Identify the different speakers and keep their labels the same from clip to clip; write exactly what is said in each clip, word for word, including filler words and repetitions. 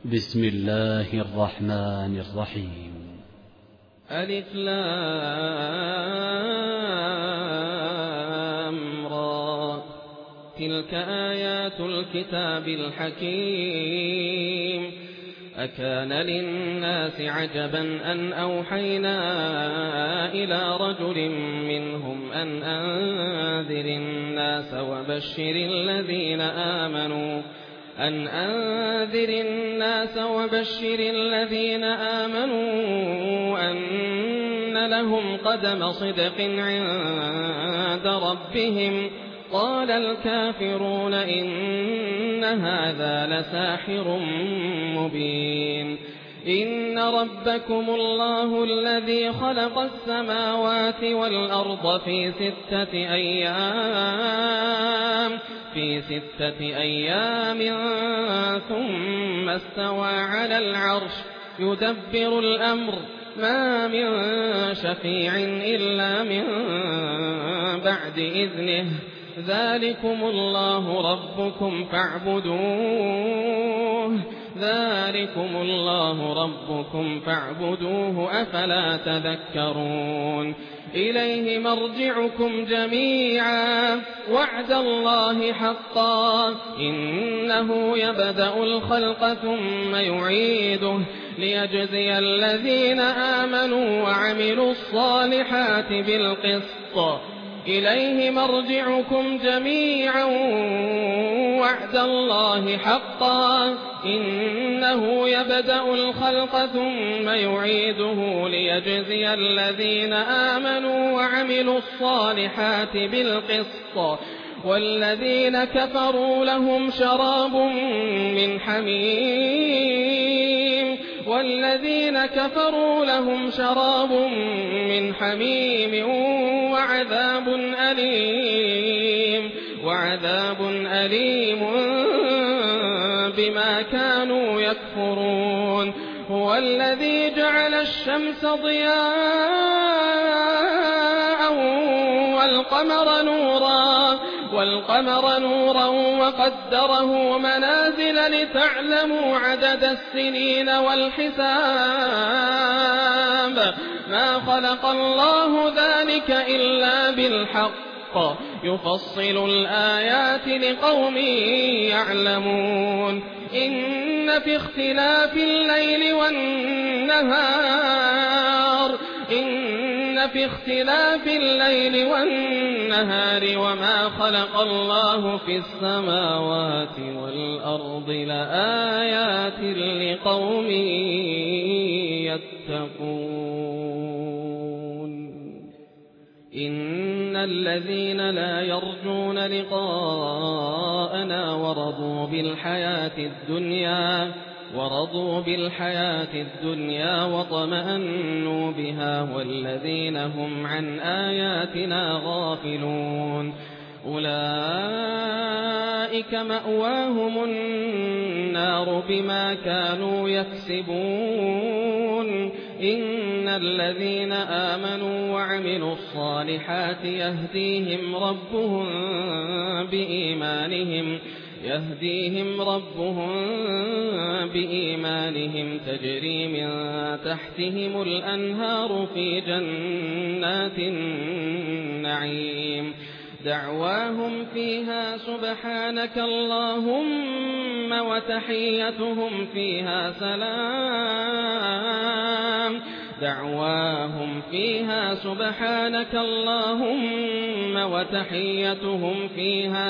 Speaker 1: بسم الله الرحمن الرحيم.
Speaker 2: ألف لام را، تلك آيات الكتاب الحكيم. أكان للناس عجبا أن أوحينا إلى رجل منهم أن أنذر الناس وبشر الذين آمنوا أن أنذر الناس وبشر الذين آمنوا أن لهم قدم صدق عند ربهم. قال الكافرون إن هذا لساحر مبين. إن ربكم الله الذي خلق السماوات والأرض في ستة أيام في ستة أيام ثم استوى على العرش يدبر الأمر ما من شفيع إلا من بعد إذنه. ذلكم الله ربكم فاعبدوه ذلكم الله ربكم فاعبدوه أفلا تذكرون. إليه مرجعكم جميعا وعد الله حقا إنه يبدأ الخلق ثم يعيده ليجزي الذين آمنوا وعملوا الصالحات بالقسط. إليه مرجعكم جميعا وعد الله حقا إنه يبدأ الخلق ثم يعيده ليجزي الذين آمنوا وعملوا الصالحات بالقسط. والذين كفروا لهم شراب من حميم والذين كفروا لهم شراب من حميم وعذاب أليم وعذاب أليم بما كانوا يكفرون. هو الذي جعل الشمس ضياء والقمر نورا والقمر نورا وقدره منازل لتعلموا عدد السنين والحساب. ما خلق الله ذلك إلا بالحق يفصل الآيات لقوم يعلمون. إن في اختلاف الليل والنهار إن في اختلاف الليل والنهار وما خلق الله في السماوات والأرض لآيات لقوم يتقون. إن الذين لا يرجون لقاءنا ورضوا بالحياة الدنيا ورضوا بالحياة الدنيا وطمأنوا بها والذين هم عن آياتنا غافلون أولئك مأواهم النار بما كانوا يكسبون. إن الذين آمنوا وعملوا الصالحات يهديهم ربهم بإيمانهم يهديهم ربهم بإيمانهم تجري من تحتهم الأنهار في جنات النعيم. دعواهم فيها سبحانك اللهم وتحيتهم فيها سلام دعواهم فيها سبحانك اللهم وتحيتهم فيها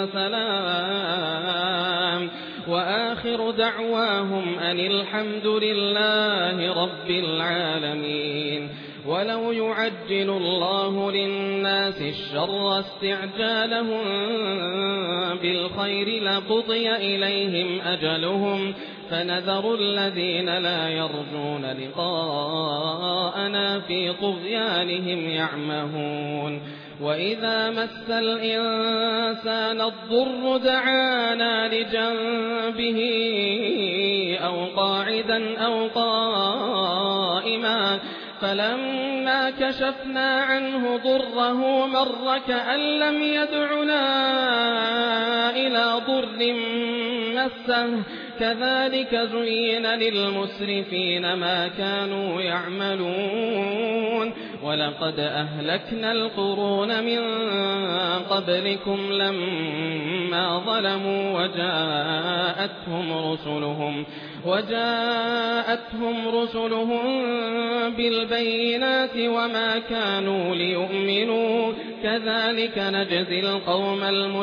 Speaker 2: سلام وآخر دعواهم أن الحمد لله رب العالمين. ولو يعجل الله للناس الشر استعجالهم بالخير لقضي إليهم أجلهم فنذر الذين لا يرجون لقاءنا في طغيانهم يعمهون. وإذا مس الإنسان الضر دعانا لجنبه أو قاعدا أو قائما فلما كشفنا عنه ضره مر كأن لم يدعنا إلى ضر مسه كذلك زين للمسرفين ما كانوا يعملون ولقد أهلكنا القرون من قبلكم لما ظلموا وجاءتهم رسلهم وجاءتهم رسلهم بالبينات وما كانوا ليؤمنوا كذلك نجزي القوم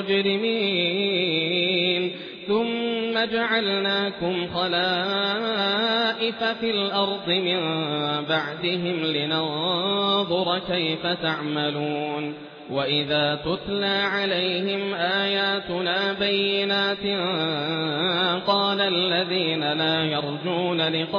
Speaker 2: المجرمين ثم جعلناكم خلائف في الأرض من بعدهم لننظر كيف تعملون وإذا تتلى عليهم آياتنا بينات قال الذين لا يرجون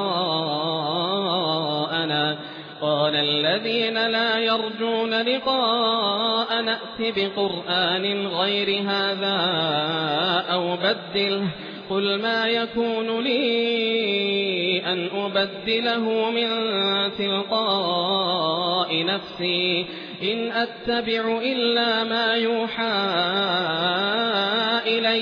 Speaker 2: لقاءنا قال الذين لا يرجون لقاءنا ائت بقرآن غير هذا أو بدله قل ما يكون لي أن أبدله من تلقاء نفسي إن أتبع إلا ما يوحى إلي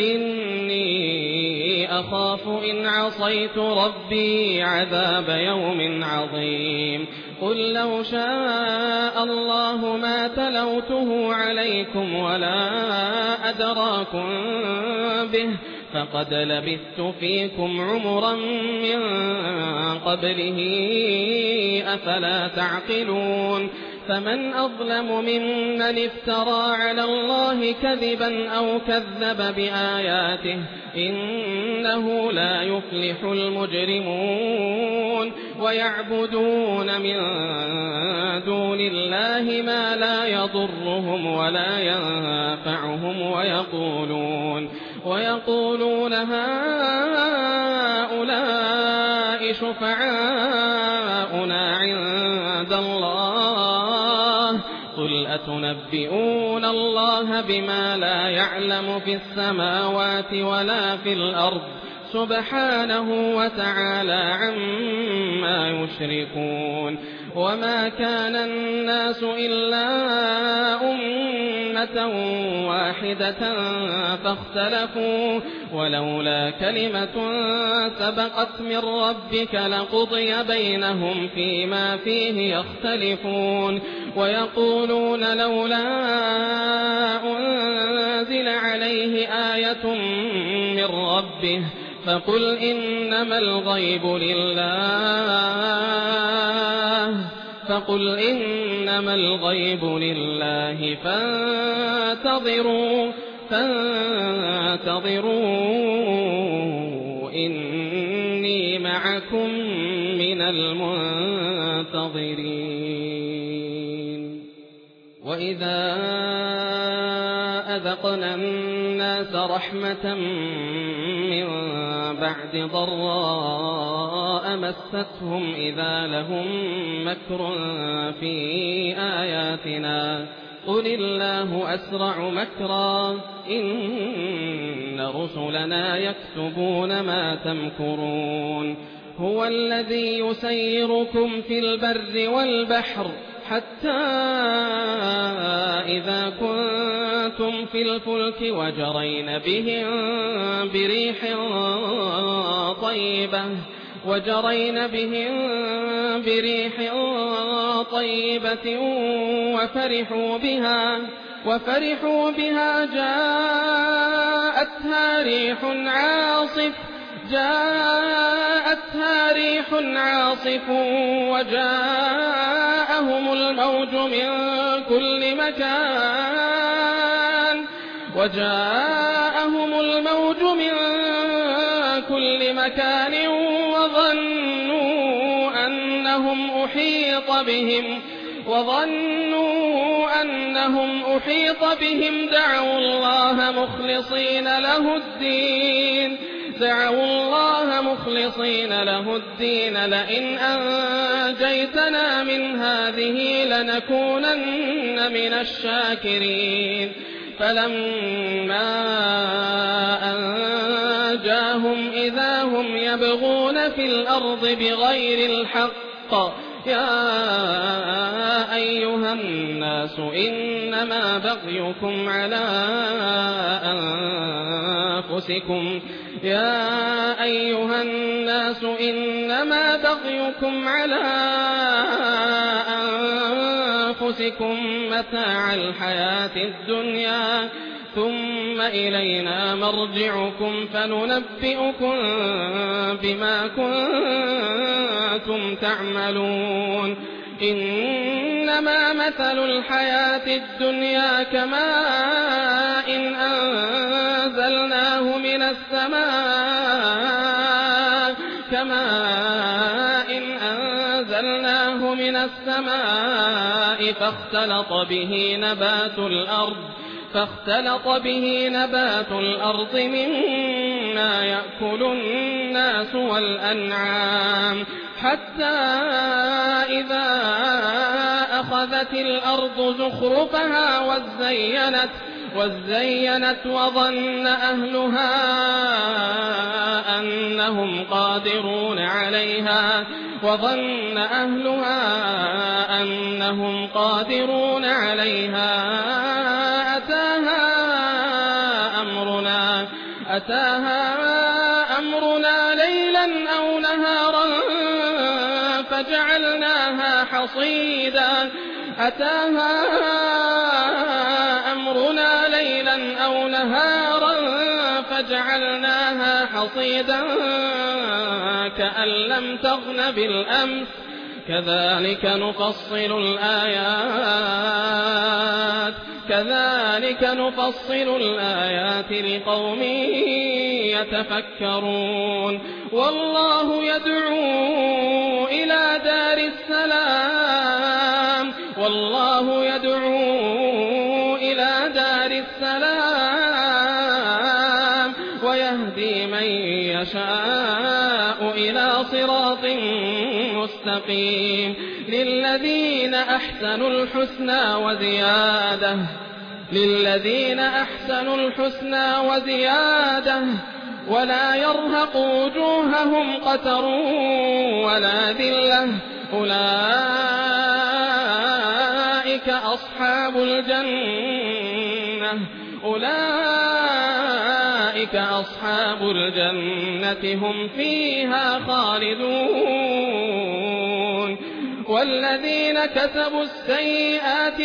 Speaker 2: إني أخاف إن عصيت ربي عذاب يوم عظيم قل لو شاء الله ما تلوته عليكم ولا أدراكم به فقد لبثت فيكم عمرا من قبله أفلا تعقلون فمن أظلم ممن افترى على الله كذبا أو كذب بآياته إنه لا يفلح المجرمون ويعبدون من دون الله ما لا يضرهم ولا ينفعهم ويقولون ويقولون هؤلاء شفعاؤنا عند الله قل أتنبئون الله بما لا يعلم في السماوات ولا في الأرض سبحانه وتعالى عما يشركون وما كان الناس إلا أمة واحدة فاختلفوا ولولا كلمة سبقت من ربك لقضي بينهم فيما فيه يختلفون ويقولون لولا أنزل عليه آية من ربه فقل إنما الغيب لله فقل إنما الغيب لله فانتظروا فانتظروا إني معكم من المنتظرين وإذا أذقنا الناس رحمة من بعد ضراء مستهم إذا لهم مكر في آياتنا قل الله أسرع مكرا إن رسلنا يكتبون ما تمكرون هو الذي يسيركم في البر والبحر حتى إذا كنتم في الفلك وجرين بهم بريح طيبة وجرين بهم بريح طيبة وفرحوا بها وفرحوا بها جاءتها ريح عاصف جاءتها ريح عاصف وجاءهم الموج من كل مكان وجاءهم الموج من كل مكان وظنوا أنهم أحيط بهم وظنوا أنهم أحيط بهم دعوا الله مخلصين له الدين دعوا الله مخلصين له الدين لئن أنجيتنا من هذه لنكونن من الشاكرين فلما أنجاهم إذا هم يبغون في الأرض بغير الحق يا أيها الناس إنما بغيكم على أنفسكم يا أيها الناس إنما بغيكم على أنفسكم متاع الحياة الدنيا ثم إلينا مرجعكم فننبئكم بما كنتم تعملون إنما مثل الحياة الدنيا كماء إن أنزلناه من السماء كماء إن أنزلناه من السماء فاختلط به نبات الأرض فاختلط به نبات الأرض مما يأكل الناس والأنعام حتى إذا أخذت الأرض زخرفها وزينت وزينت وظن أهلها أنهم قادرون عليها وظن أهلها أنهم قادرون عليها أتاها أمرنا أتاها أمرنا ليلا أو نهارا فجعلناها حصيدا أتاها أمرنا ليلا أو نهارا فجعلناها حصيدا كأن لم تغن بالأمس كذلك نفصل الآيات كذلك نفصل الآيات لقوم يتفكرون والله يدعو إلى دار السلام والله يدعو إلى دار السلام ويهدي من يشاء إلى صراط مستقيم للذين أحسنوا الحسنى وزيادة للذين أحسنوا الحسنى وزيادة ولا يرهق وجوههم قتر ولا ذلة أولئك أصحاب الجنة أولئك أصحاب الجنة هم فيها خالدون والذين كسبوا السيئات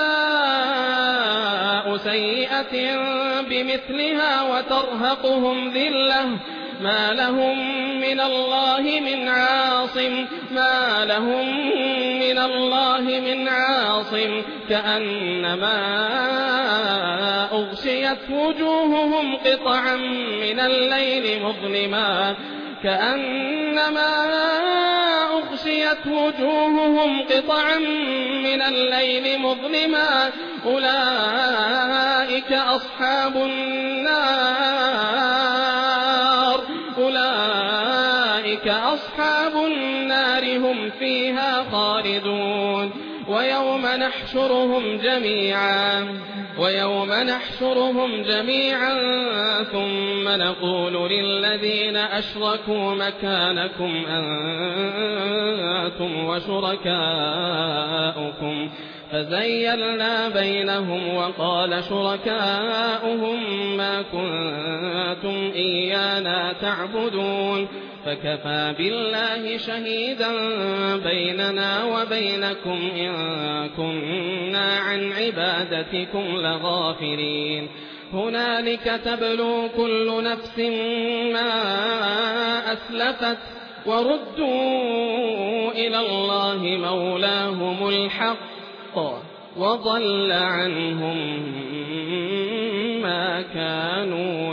Speaker 2: جزاء سيئة بمثلها وترهقهم ذلة ما لهم من الله من عاصم ما لهم من الله من عاصم كأنما أغشيت وجوههم قطعا من الليل مظلما كأنما أغشيت وجوههم قطعا من الليل مظلما أولئك أصحاب النار أولئك أصحاب النار هم فيها خالدون ويوم نحشرهم جميعا ويوم نحشرهم جميعا ثم نقول للذين أشركوا مكانكم أنتم وشركاؤكم فزيلنا بينهم وقال شركاؤهم ما كنتم إيانا تعبدون فكفى بالله شهيدا بيننا وبينكم إن كنا عن عبادتكم لغافلين هنالك تبلو كل نفس ما أسلفت وردوا إلى الله مولاهم الحق وضل عنهم ما كانوا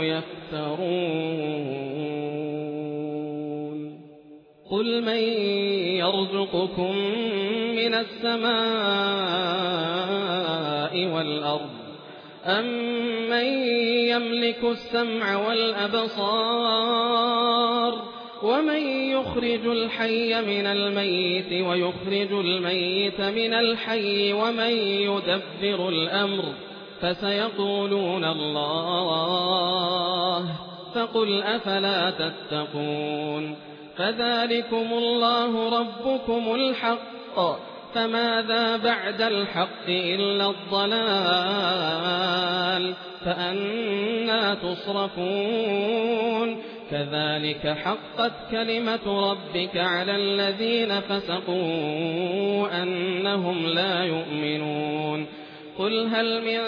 Speaker 2: يفترون قل من يرزقكم من السماء والأرض أم من يملك السمع والأبصار ومن يخرج الحي من الميت ويخرج الميت من الحي ومن يدبر الأمر فسيقولون الله فقل أفلا تتقون فذلكم الله ربكم الحق فماذا بعد الحق إلا الضلال فأنى تصرفون كذلك حقت كلمة ربك على الذين فسقوا أنهم لا يؤمنون قل هل من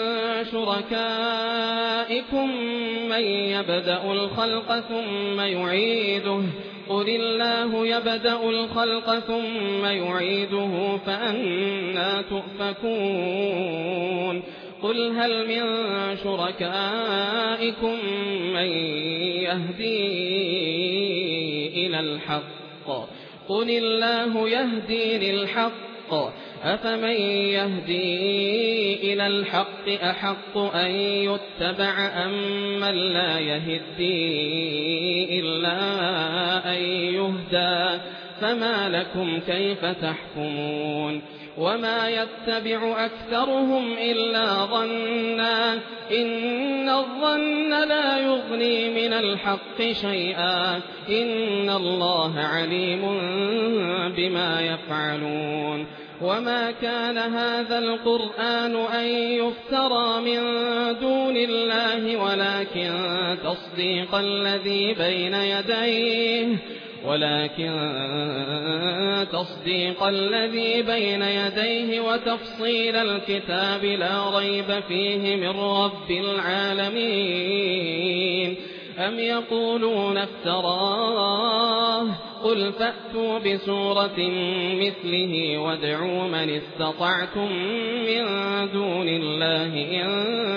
Speaker 2: شركائكم من يبدأ الخلق ثم يعيده قل الله يبدأ الخلق ثم يعيده فأنى تؤفكون قل هل من شركائكم من يهدي إلى الحق قل الله يهدي للحق أفمن يهدي إلى الحق أحق أن يتبع أم من لا يهدي إلا أن يهدى فما لكم كيف تحكمون وما يتبع أكثرهم إلا ظنا إن الظن لا يغني من الحق شيئا إن الله عليم بما يفعلون وما كان هذا القرآن أن يفترى من دون الله ولكن تصديق الذي بين يديه ولكن تصديق الذي بين يديه وتفصيل الكتاب لا ريب فيه من رب العالمين أم يقولون افتراه قل فأتوا بسورة مثله وادعوا من استطعتم من دون الله إن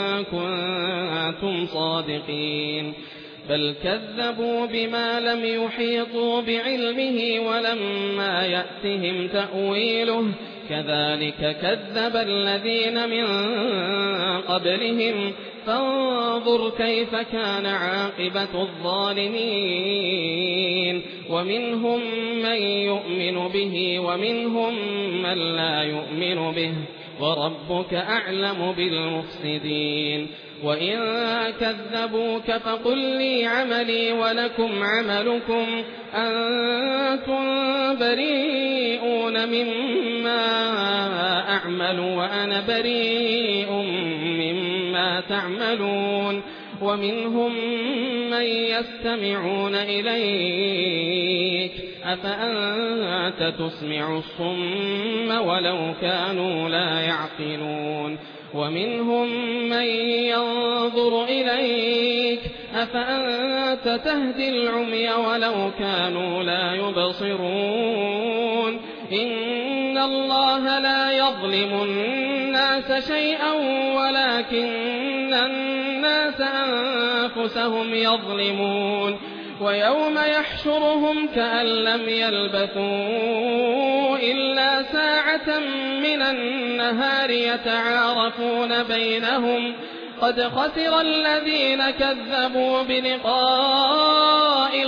Speaker 2: كنتم صادقين بل كذبوا بما لم يحيطوا بعلمه ولما يأتهم تأويله كذلك كذب الذين من قبلهم فانظر كيف كان عاقبة الظالمين ومنهم من يؤمن به ومنهم من لا يؤمن به وربك أعلم بالمفسدين وإن كذبوك فقل لي عملي ولكم عملكم أنتم بريئون مما أعمل وأنا بريء مما تعملون ومنهم من يستمعون إليك أفأنت تسمع الصم ولو كانوا لا يعقلون ومنهم من ينظر إليك أفأنت تهدي العمي ولو كانوا لا يبصرون إن الله لا يظلم الناس شيئا ولكن الناس أنفسهم يظلمون ويوم يحشرهم كأن لم يلبثوا إلا ساعة من النهار يتعارفون بينهم قد خسر الذين كذبوا بلقاء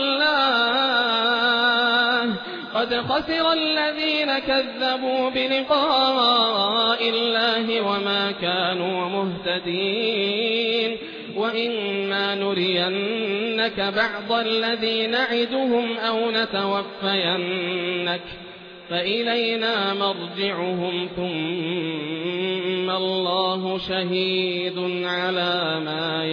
Speaker 2: الله قد خسر الذين كذبوا بلقاء الله وما كانوا مهتدين وإما نرينك بعض الذي نعدهم أو نتوفينك فإلينا مرجعهم ثم الله شهيد على ما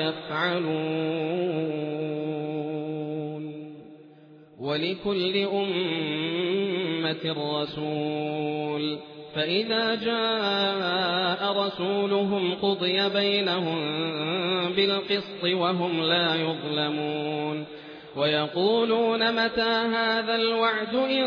Speaker 2: يفعلون ولكل أمة رسول فإذا جاء رسولهم قضي بينهم بالقسط وهم لا يظلمون ويقولون متى هذا الوعد إن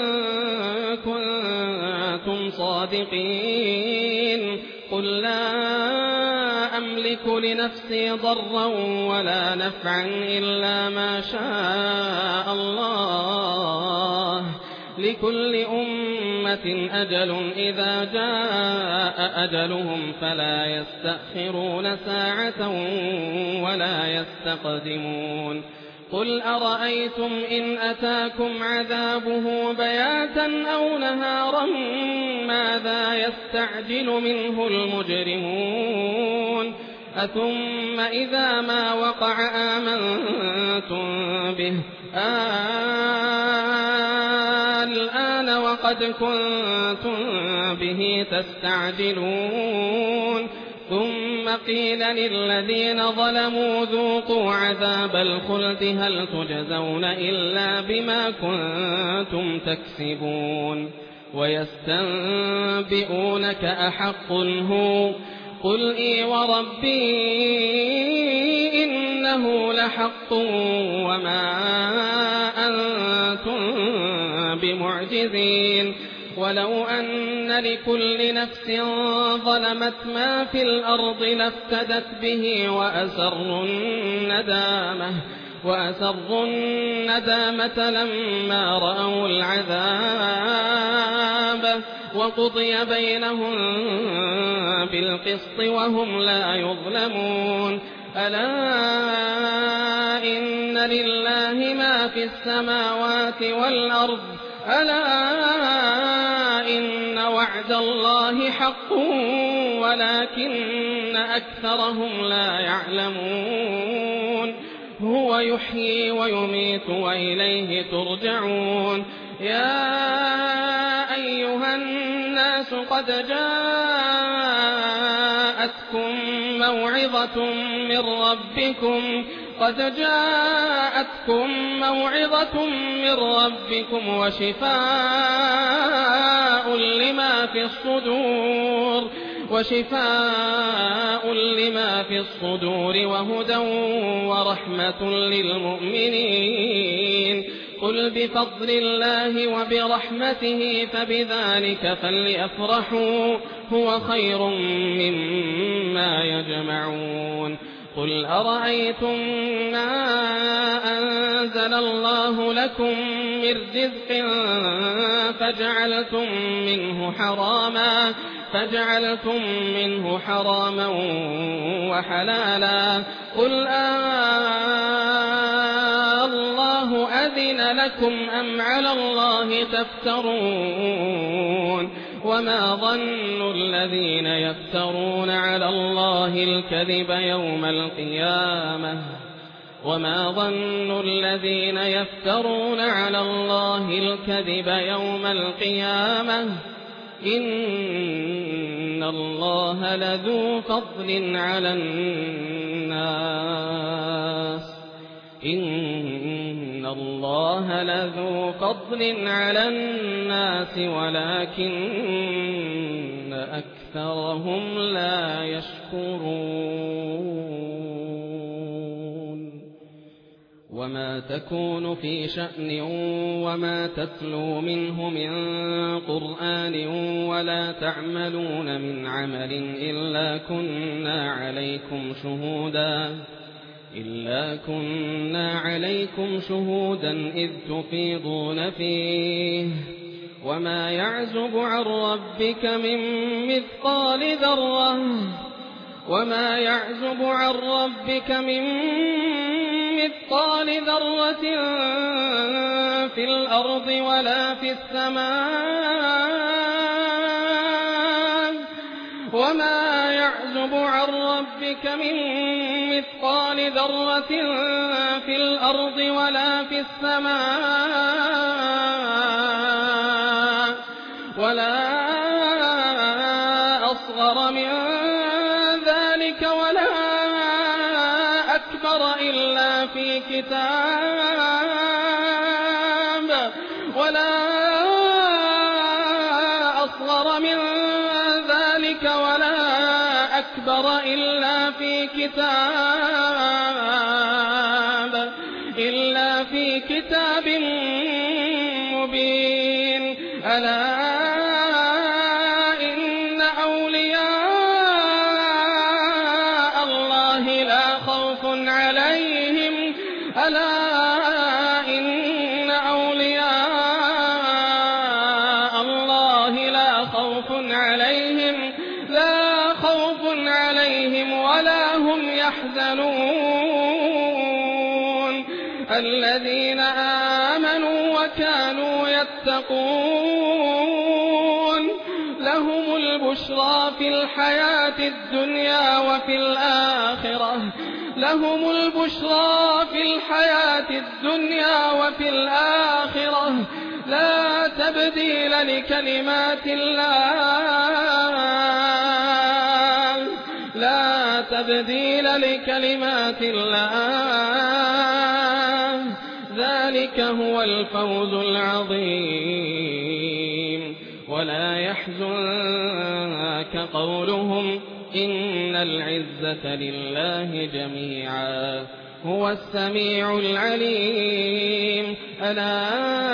Speaker 2: كنتم صادقين قل لا أملك لنفسي ضرا ولا نفعا إلا ما شاء الله لكل أمة أجل إذا جاء أجلهم فلا يستأخرون ساعة ولا يستقدمون قل أرأيتم إن أتاكم عذابه بياتا أو نهارا ماذا يستعجل منه المجرمون أثم إذا ما وقع آمنتم به الآن وقد كنتم به تستعجلون ثم قيل للذين ظلموا ذوقوا عذاب الخلد هل تجزون إلا بما كنتم تكسبون ويستنبئونك أحق هو قل إي وربي إنه لحق وما أنتم بمعجزين ولو أن لكل نفس ظلمت ما في الأرض لافتدت به وأسروا الندامة وأسروا الندامة لما رأوا العذاب وقضي بينهم بالقسط وهم لا يظلمون ألا إن لله ما في السماوات والأرض ألا إن وعد الله حق ولكن أكثرهم لا يعلمون هو يحيي ويميت وإليه ترجعون يا أيها الناس قد جاءتكم موعظة من ربكم قد جاءتكم موعظة من ربكم وشفاء لما في الصدور وشفاء لما في الصدور وهدى ورحمة للمؤمنين قل بفضل الله وبرحمته فبذلك فليفرحوا هو خير مما يجمعون قل أرأيتم ما أنزل الله لكم من رزق فجعلتم منه حراما فجعلتم منه حراما وحلالا قل آه الله أذن لكم أم على الله تفترون وما ظن الذين يفترون على الله الكذب يوم القيامة وما ظن الذين يفترون على الله الكذب يوم القيامة إن الله لذو فضل على الناس إن الله لذو فضل على الناس ولكن أكثرهم لا يشكرون وما تكون في شأن وما تتلو منه من قرآن ولا تعملون من عمل إلا كنا عليكم شهودا إلا كنا عليكم شهودا إذ تفيضون فيه وما يعزب عن ربك من مثقال ذرة وما يعزب عن ربك من مثقال ذرة في الأرض ولا في السماء وما يعزب عن ربك من مثقال ذرة في الأرض ولا في السماء ولا أصغر من ذلك ولا أكبر إلا في كتاب ولا أصغر من ذلك ولا أكبر إلا في كتاب إلا في كتاب مبين ألا إن أولياء الله لا خوف عليهم ألا إن أولياء الله لا خوف عليهم لا خوف عليهم ولا هم يحزنون الذين آمنوا وكانوا يتقون لهم البشرى في الحياة الدنيا وفي الآخرة لهم البشرى في الحياة الدنيا وفي الآخرة لا تبديل لكلمات الله لا تبديل لكلمات الله ذلك هو الفوز العظيم ولا يحزنك قولهم إن العزة لله جميعا هو السميع العليم ألا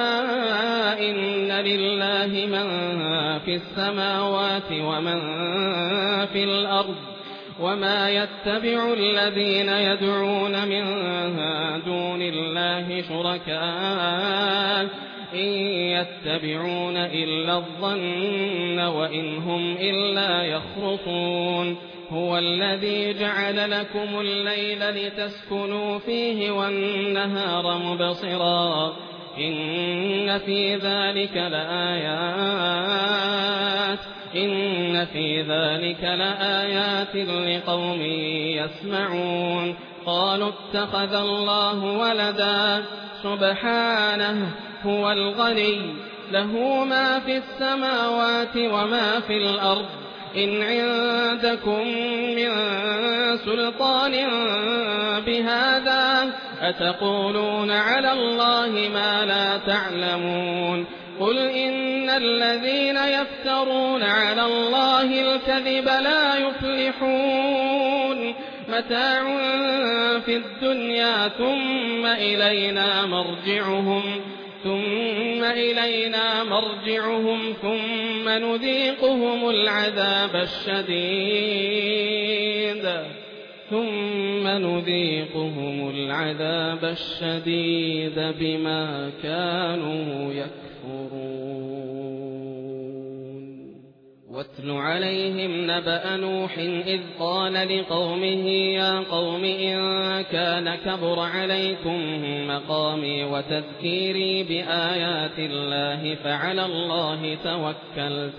Speaker 2: إن لله من في السماوات ومن في الأرض وما يتبع الذين يدعون من دون الله شركاء إن يتبعون إلا الظن وإن هم إلا يخرصون هو الذي جعل لكم الليل لتسكنوا فيه والنهار مبصرا إن في ذلك لآيات إن في ذلك لآيات لقوم يسمعون قالوا اتخذ الله ولدا سبحانه هو الغني له ما في السماوات وما في الأرض إن عندكم من سلطان بهذا أتقولون على الله ما لا تعلمون قل إن الذين يفترون على الله الكذب لا يفلحون متاع في الدنيا ثم إلينا مرجعهم ثم إلينا مرجعهم ثم نذيقهم العذاب الشديد ثم نذيقهم العذاب الشديد بما كانوا يكفرون واتل عليهم نبأ نوح إذ قال لقومه يا قوم إن كان كبر عليكم مقامي وتذكيري بآيات الله فعلى الله توكلت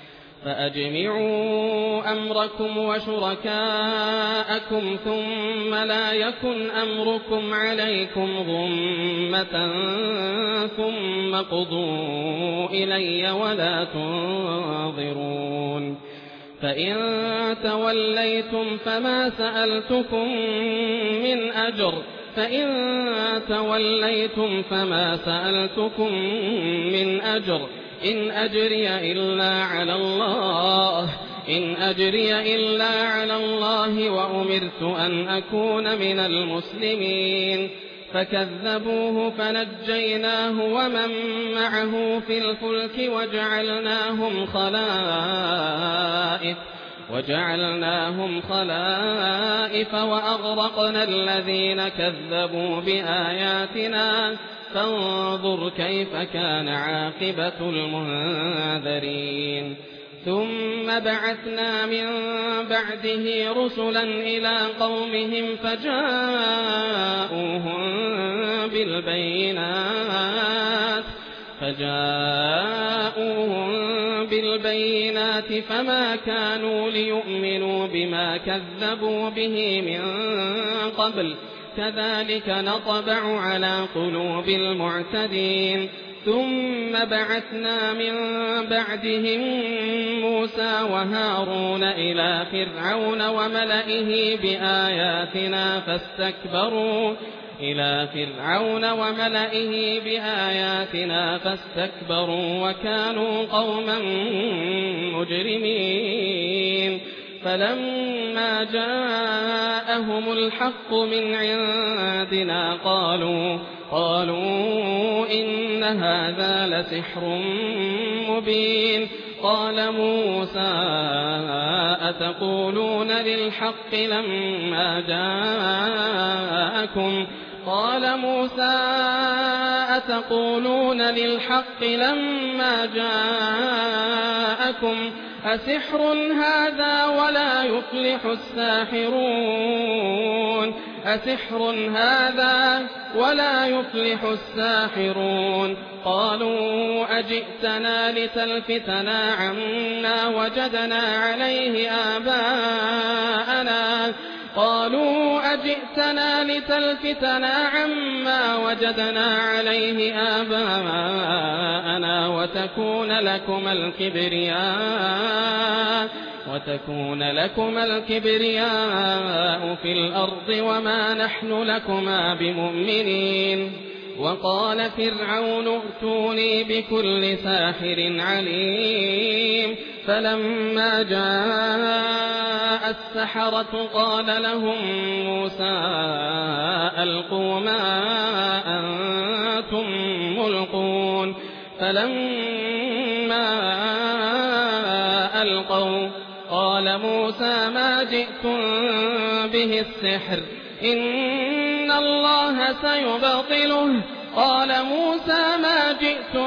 Speaker 2: فأجمعوا أمركم وشركاءكم ثم لا يكن أمركم عليكم غمة ثم قضوا إلي ولا تنظرون فإن توليتم فما سألتكم من أجر فإن توليتم فما سألتكم من أجر إن أجري إلا على الله إن أجري إلا على الله وأمرت أن أكون من المسلمين فكذبوه فنجيناه ومن معه في الفلك وجعلناهم خلائف وجعلناهم خلائف وأغرقنا الذين كذبوا بآياتنا فانظر كيف كان عاقبة المنذرين ثم بعثنا من بعده رسلا إلى قومهم فجاءوهم بالبينات فجاءوهم بالبينات فما كانوا ليؤمنوا بما كذبوا به من قبل كذلك نطبع على قلوب المعتدين ثم بعثنا من بعدهم موسى وهارون إلى فرعون وملئه بآياتنا فاستكبروا إلى فرعون وملئه بآياتنا فاستكبروا وكانوا قوما مجرمين فلما جاءهم الحق من عندنا قالوا قالوا إن هذا لسحر مبين قال موسى أتقولون للحق لما جاءكم قال موسى أتقولون للحق لما جاءكم أسحر هذا ولا يفلح الساحرون أسحر هذا ولا يفلح الساحرون قالوا أجئتنا لتلفتنا عما وجدنا عليه آباءنا قالوا أجئتنا لتلفتنا عما وجدنا عليه آباءنا وتكون لكما الكبرياء وتكون لكما الكبرياء في الأرض وما نحن لكما بمؤمنين. وقال فرعون ائتوني بكل ساحر عليم. فلما جاء السحرة قال لهم موسى ألقوا ما أنتم ملقون. فلما ألقوا قال موسى ما جئتم به السحر إن الله سيبطله. قال موسى ما جئتم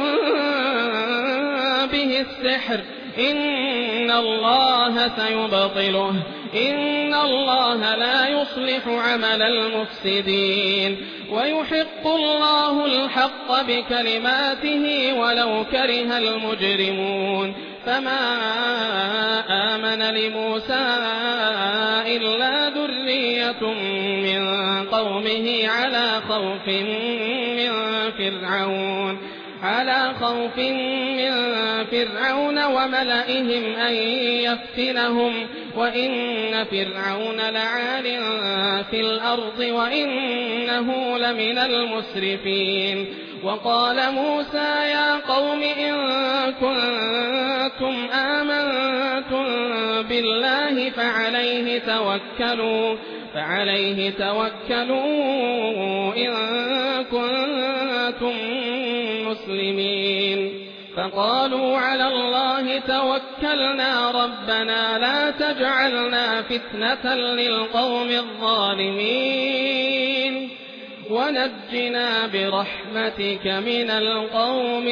Speaker 2: به السحر إن الله سيبطله إن الله لا يصلح عمل المفسدين ويحق الله الحق بكلماته ولو كره المجرمون. فما آمن لموسى إلا ذرية من قومه على خوف من فرعون على خوف من فرعون وملئهم أن يفتنهم وإن فرعون لعال في الأرض وإنه لمن المسرفين. وقال موسى يا قوم إن كنتم آمنتم بالله فعليه توكلوا فعليه توكلوا إن كنتم مسلمين. فقالوا على الله توكلنا ربنا لا تجعلنا فتنة للقوم الظالمين ونجنا برحمتك من القوم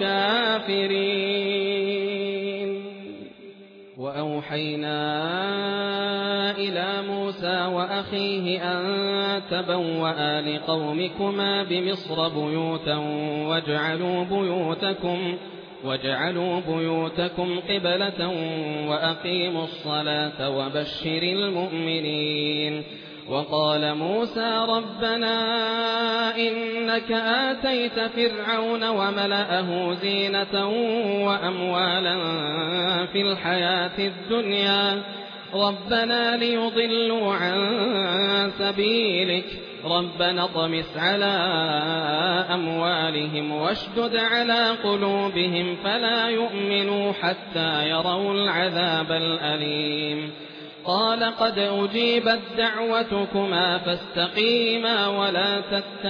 Speaker 2: الكافرين. وأوحينا إلى موسى وأخيه أن تبوأ لقومكما بمصر بيوتا واجعلوا بيوتكم واجعلوا بيوتكم قبلة وأقيموا الصلاة وبشر المؤمنين. وقال موسى ربنا إنك آتيت فرعون وملأه زينة وأموالا في الحياة الدنيا ربنا ليضلوا عن سبيلك ربنا اطمس على أموالهم واشدد على قلوبهم فلا يؤمنوا حتى يروا العذاب الأليم. قال قد أجيبت دعوتكما فاستقيما ولا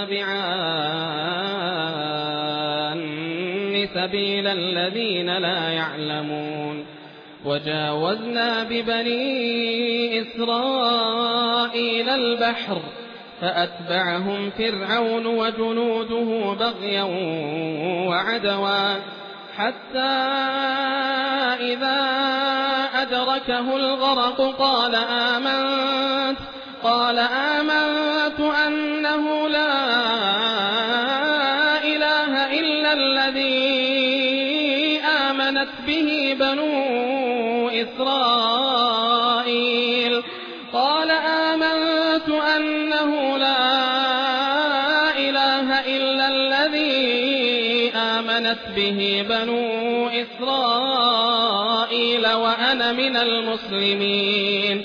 Speaker 2: تتبعان سبيل الذين لا يعلمون. وجاوزنا ببني إسرائيل البحر فأتبعهم فرعون وجنوده بغيا وعدوا حتى إذا أدركه الغرق قال آمنت قال آمنت أنه لا إله إلا الذي آمنت به بنو إسرائيل قال آمنت أنه لا إله إلا الذي آمنت به بنو إسرائيل وأنا من المسلمين.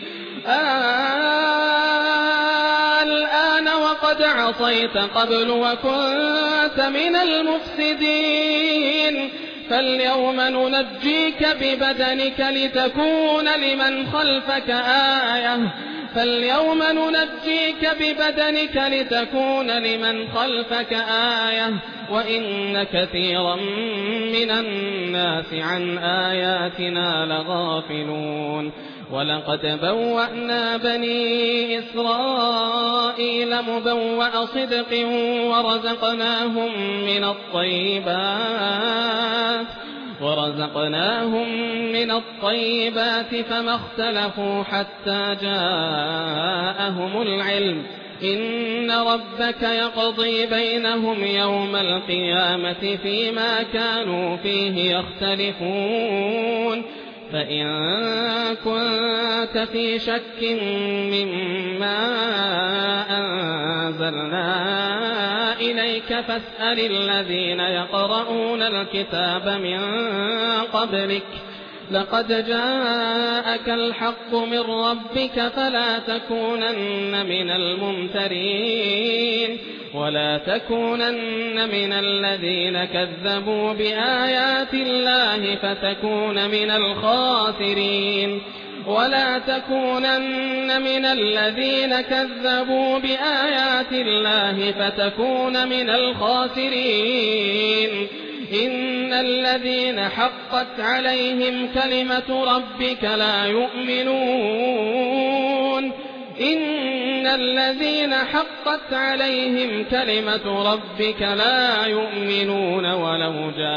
Speaker 2: الآن وقد عصيت قبل وكنت من المفسدين فاليوم ننجيك ببدنك لتكون لمن خلفك آية فاليوم ننجيك ببدنك لتكون لمن خلفك آية وإن كثيرا من الناس عن آياتنا لغافلون. ولقد بوأنا بني إسرائيل مبوأ صدق ورزقناهم من الطيبات ورزقناهم من الطيبات فما اختلفوا حتى جاءهم العلم إن ربك يقضي بينهم يوم القيامة فيما كانوا فيه يختلفون فإن كنت في شك مما أنزلنا إليك فاسأل الذين يقرؤون الكتاب من قبلك لقد جاءك الحق من ربك فلا تكونن من الممترين ولا تكونن من الذين كذبوا بآيات الله فتكون من الخاسرين ولا تكونن من الذين كذبوا بآيات الله فتكون من الخاسرين إن الذين حقت عليهم كلمة ربك لا يؤمنون إن الذين حقت عليهم كلمة ربك لا يؤمنون ولو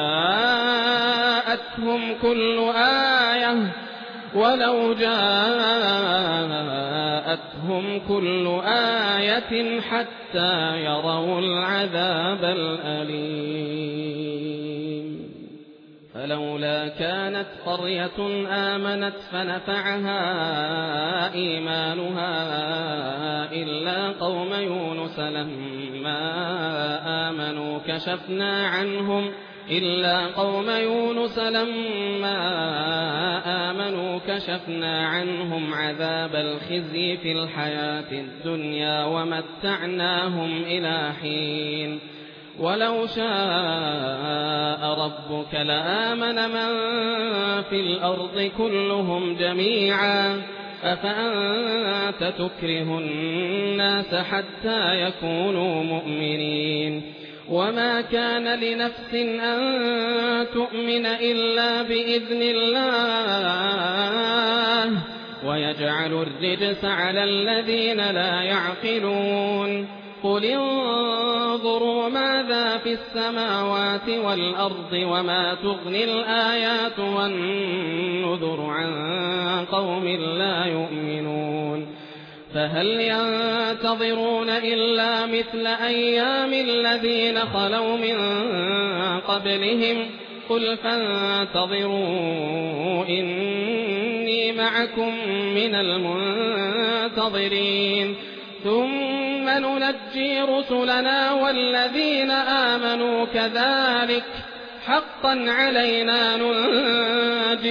Speaker 2: جاءتهم كل آية ولو جاءتهم كل آية حتى يروا العذاب الأليم فلولا كانت قرية آمنت فنفعها إيمانها إلا قوم يونس لما آمنوا كشفنا عنهم إلا قوم يونس لما آمنوا كشفنا عنهم عذاب الخزي في الحياة الدنيا ومتعناهم إلى حين ولو شاء ربك لآمن من في الأرض كلهم جميعا أفأنت تكره الناس حتى يكونوا مؤمنين وما كان لنفس أن تؤمن إلا بإذن الله ويجعل الرجس على الذين لا يعقلون قل انظروا ماذا في السماوات والأرض وما تغني الآيات والنذر عن قوم لا يؤمنون فهل ينتظرون إلا مثل أيام الذين خلوا من قبلهم قل فانتظروا إني معكم من المنتظرين ثم ننجي رسلنا والذين آمنوا كذلك حقا علينا ننجي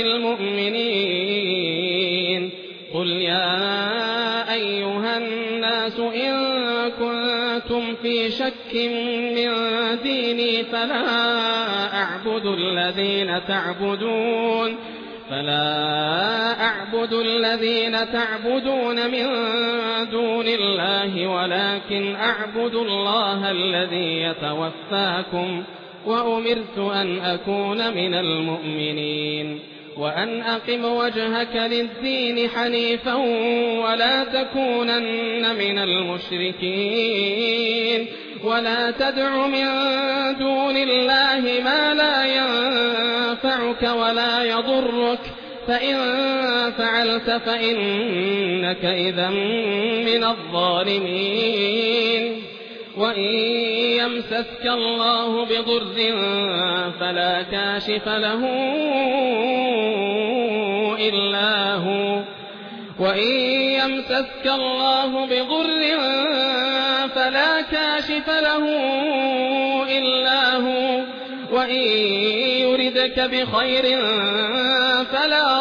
Speaker 2: المؤمنين قل يا أيها الناس إن كنتم في شك من ديني فلا أعبد الذين تعبدون فلا أعبد الذين تعبدون من دون الله ولكن أعبد الله الذي يتوفاكم وأمرت أن أكون من المؤمنين وأن أقم وجهك للدين حنيفا ولا تكونن من المشركين ولا تدع من دون الله ما لا ينفعك ولا يضرك فإن فعلت فإنك إذا من الظالمين وإن يمسسك الله بضر فلا كاشف له إلا هو وإن يمسسك الله بضر فلا كاشف له إلا هو وإن يردك بخير فلا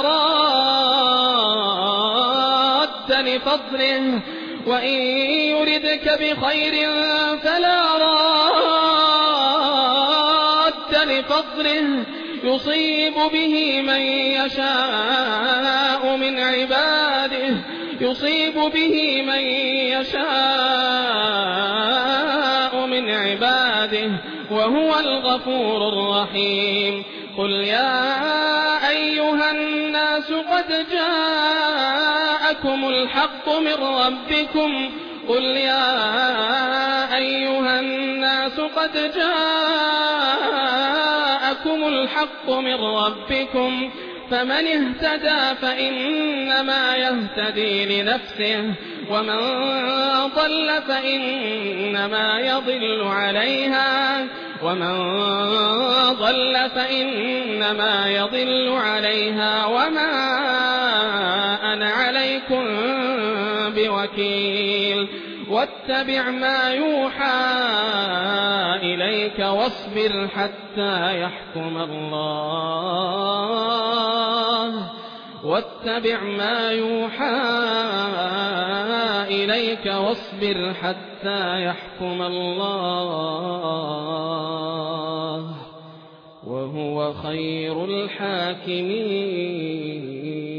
Speaker 2: راد لفضله وإن يردك بخير فلا راد لفضله يصيب به من يشاء من عباده يصيب به من يشاء من عباده وهو الغفور الرحيم قل يا أيها الناس قد جاءكم الحق من ربكم قل يا أيها الناس قد جاءكم الحق من ربكم فمن اهتدى فإنما يهتدي لنفسه ومن ضل فإنما يضل عليها ومن ضل فإنما يضل عليها وما أنا عليكم بوكيل واتبع ما يوحى إليك واصبر حتى يحكم الله واتبع ما يوحى إليك واصبر حتى يحكم الله وهو خير الحاكمين.